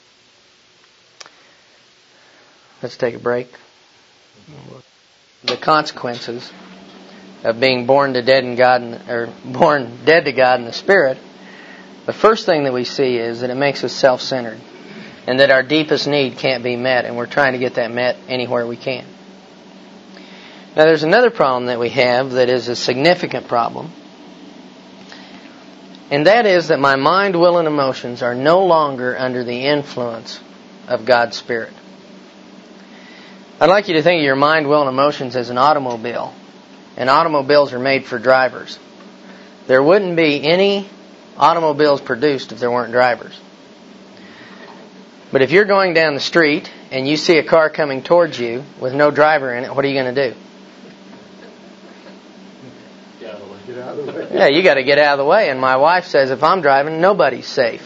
Let's take a break. The consequences of being born dead to God in the Spirit, the first thing that we see is that it makes us self-centered, and that our deepest need can't be met, and we're trying to get that met anywhere we can. Now there's another problem that we have that is a significant problem, and that is that my mind, will, and emotions are no longer under the influence of God's Spirit. I'd like you to think of your mind, will, and emotions as an automobile. And automobiles are made for drivers. There wouldn't be any automobiles produced if there weren't drivers. But if you're going down the street and you see a car coming towards you with no driver in it, what are you going to do? Get out of the way. Yeah, you got to get out of the way. And my wife says if I'm driving, nobody's safe.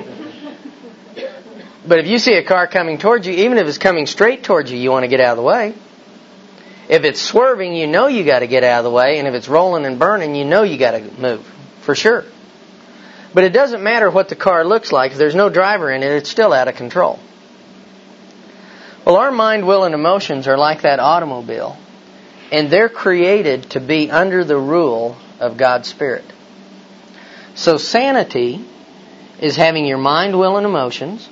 But if you see a car coming towards you, even if it's coming straight towards you, you want to get out of the way. If it's swerving, you know you got to get out of the way. And if it's rolling and burning, you know you got to move. For sure. But it doesn't matter what the car looks like. If there's no driver in it, it's still out of control. Well, our mind, will, and emotions are like that automobile. And they're created to be under the rule of God's Spirit. So sanity is having your mind, will, and emotions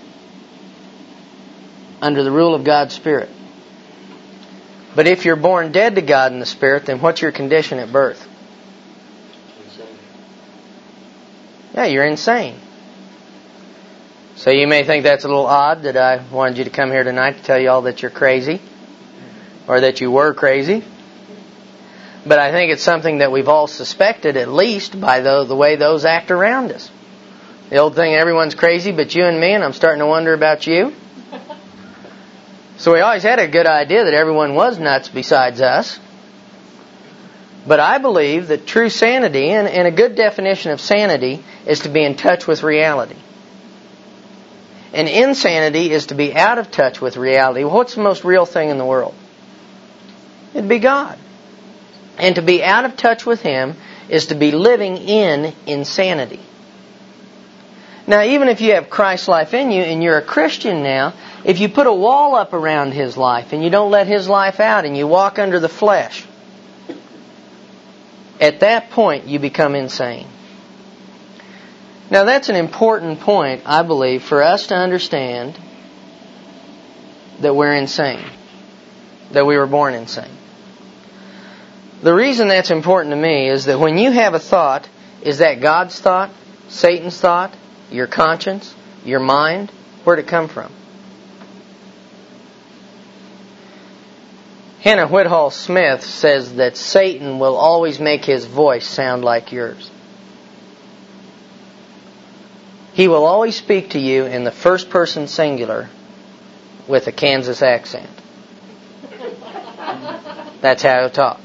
under the rule of God's Spirit. But if you're born dead to God in the Spirit, then what's your condition at birth? Insane. Yeah, you're insane. So you may think that's a little odd that I wanted you to come here tonight to tell you all that you're crazy, or that you were crazy. But I think it's something that we've all suspected, at least by the way those act around us. The old thing, everyone's crazy but you and me, and I'm starting to wonder about you. So we always had a good idea that everyone was nuts besides us. But I believe that true sanity, and a good definition of sanity, is to be in touch with reality. And insanity is to be out of touch with reality. What's the most real thing in the world? It'd be God. And to be out of touch with Him is to be living in insanity. Now, even if you have Christ's life in you and you're a Christian now, if you put a wall up around His life and you don't let His life out and you walk under the flesh, at that point you become insane. Now, that's an important point, I believe, for us to understand that we're insane, that we were born insane. The reason that's important to me is that when you have a thought, is that God's thought, Satan's thought, your conscience, your mind? Where'd it come from? Hannah Whitall Smith says that Satan will always make his voice sound like yours. He will always speak to you in the first person singular with a Kansas accent. That's how he'll talk.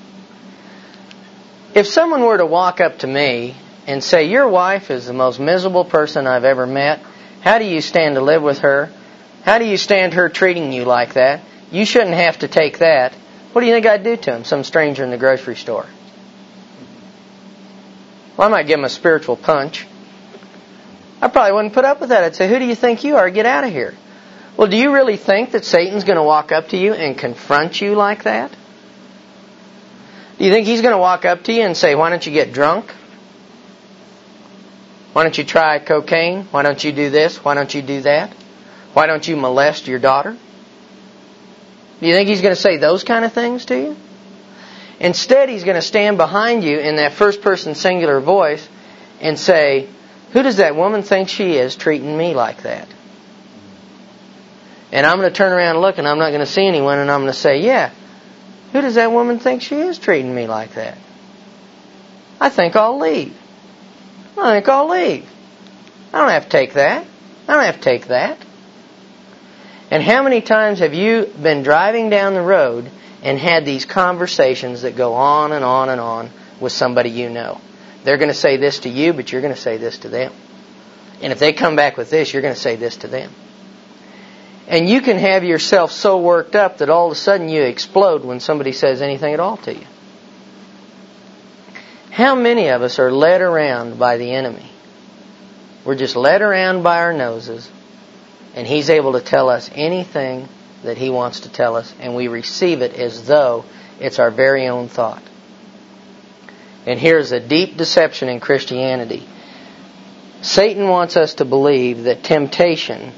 If someone were to walk up to me and say, your wife is the most miserable person I've ever met. How do you stand to live with her? How do you stand her treating you like that? You shouldn't have to take that. What do you think I'd do to him? Some stranger in the grocery store. Well, I might give him a spiritual punch. I probably wouldn't put up with that. I'd say, who do you think you are? Get out of here. Well, do you really think that Satan's going to walk up to you and confront you like that? Do you think he's going to walk up to you and say, why don't you get drunk? Why don't you try cocaine? Why don't you do this? Why don't you do that? Why don't you molest your daughter? Do you think he's going to say those kind of things to you? Instead, he's going to stand behind you in that first person singular voice and say, who does that woman think she is treating me like that? And I'm going to turn around and look, and I'm not going to see anyone, and I'm going to say, yeah, who does that woman think she is treating me like that? I think I'll leave. I think I'll leave. I don't have to take that. I don't have to take that. And how many times have you been driving down the road and had these conversations that go on and on and on with somebody you know? They're going to say this to you, but you're going to say this to them. And if they come back with this, you're going to say this to them. And you can have yourself so worked up that all of a sudden you explode when somebody says anything at all to you. How many of us are led around by the enemy? We're just led around by our noses, and he's able to tell us anything that he wants to tell us, and we receive it as though it's our very own thought. And here's a deep deception in Christianity. Satan wants us to believe that temptation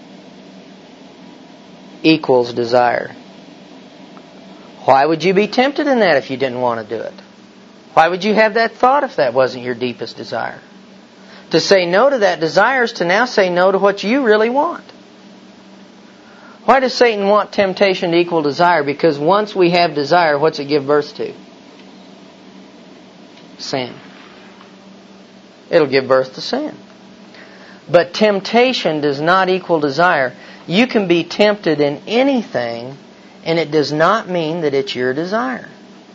equals desire. Why would you be tempted in that if you didn't want to do it? Why would you have that thought if that wasn't your deepest desire? To say no to that desire is to now say no to what you really want. Why does Satan want temptation to equal desire? Because once we have desire, what's it give birth to? Sin. It'll give birth to sin. But temptation does not equal desire. You can be tempted in anything, and it does not mean that it's your desire.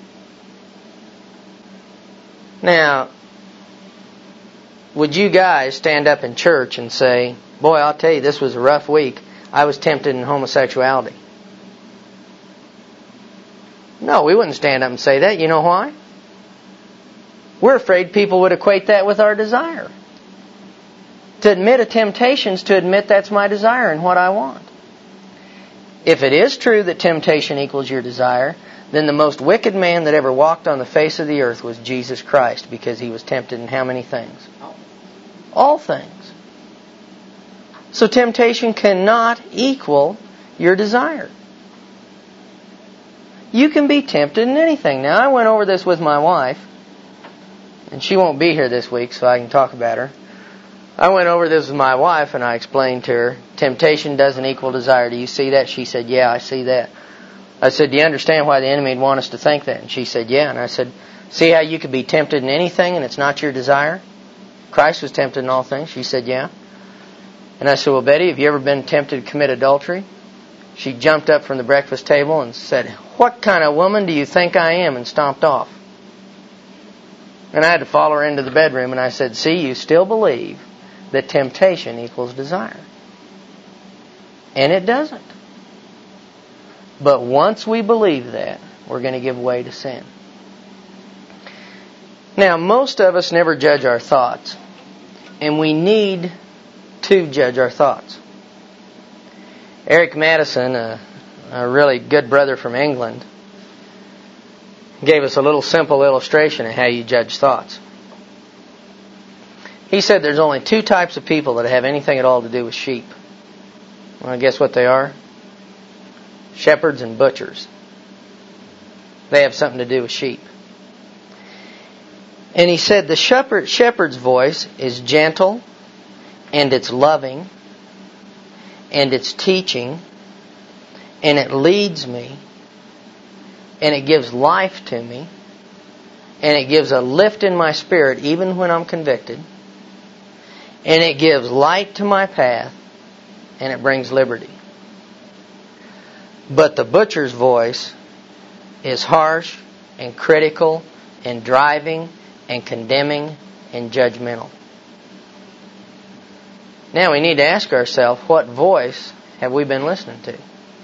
Now, would you guys stand up in church and say, boy, I'll tell you, this was a rough week. I was tempted in homosexuality. No, we wouldn't stand up and say that. You know why? We're afraid people would equate that with our desire. To admit a temptation is to admit that's my desire and what I want. If it is true that temptation equals your desire, then the most wicked man that ever walked on the face of the earth was Jesus Christ, because he was tempted in how many things? All things. So temptation cannot equal your desire. You can be tempted in anything. Now, I went over this with my wife, and she won't be here this week, so I can talk about her. I went over this with my wife, and I explained to her, temptation doesn't equal desire. Do you see that? She said, yeah, I see that. I said, do you understand why the enemy would want us to think that? And she said, yeah. And I said, see how you could be tempted in anything and it's not your desire? Christ was tempted in all things. She said, yeah. And I said, well, Betty, have you ever been tempted to commit adultery? She jumped up from the breakfast table and said, what kind of woman do you think I am? And stomped off. And I had to follow her into the bedroom, and I said, see, you still believe that temptation equals desire. And it doesn't. But once we believe that, we're going to give way to sin. Now, most of us never judge our thoughts. And we need to judge our thoughts. Eric Madison, a really good brother from England, gave us a little simple illustration of how you judge thoughts. He said there's only two types of people that have anything at all to do with sheep. Well, guess what they are? Shepherds and butchers. They have something to do with sheep. And he said the shepherd's voice is gentle, and it's loving, and it's teaching, and it leads me, and it gives life to me, and it gives a lift in my spirit even when I'm convicted, and it gives light to my path, and it brings liberty. But the butcher's voice is harsh and critical and driving and condemning and judgmental. Now we need to ask ourselves, what voice have we been listening to?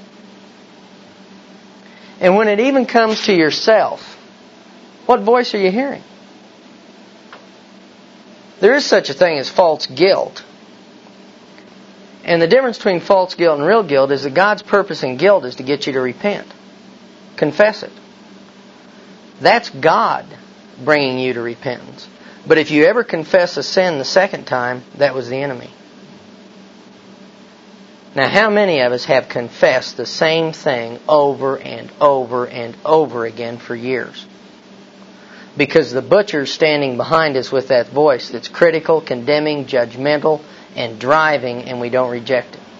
And when it even comes to yourself, what voice are you hearing? There is such a thing as false guilt. And the difference between false guilt and real guilt is that God's purpose in guilt is to get you to repent. Confess it. That's God bringing you to repentance. But if you ever confess a sin the second time, that was the enemy. Now, how many of us have confessed the same thing over and over and over again for years? Because the butcher's standing behind us with that voice that's critical, condemning, judgmental, and driving, and we don't reject it.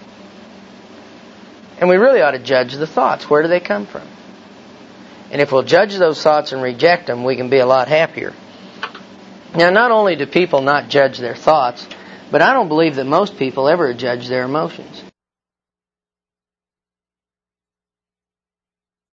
And we really ought to judge the thoughts. Where do they come from? And if we'll judge those thoughts and reject them, we can be a lot happier. Now, not only do people not judge their thoughts, but I don't believe that most people ever judge their emotions.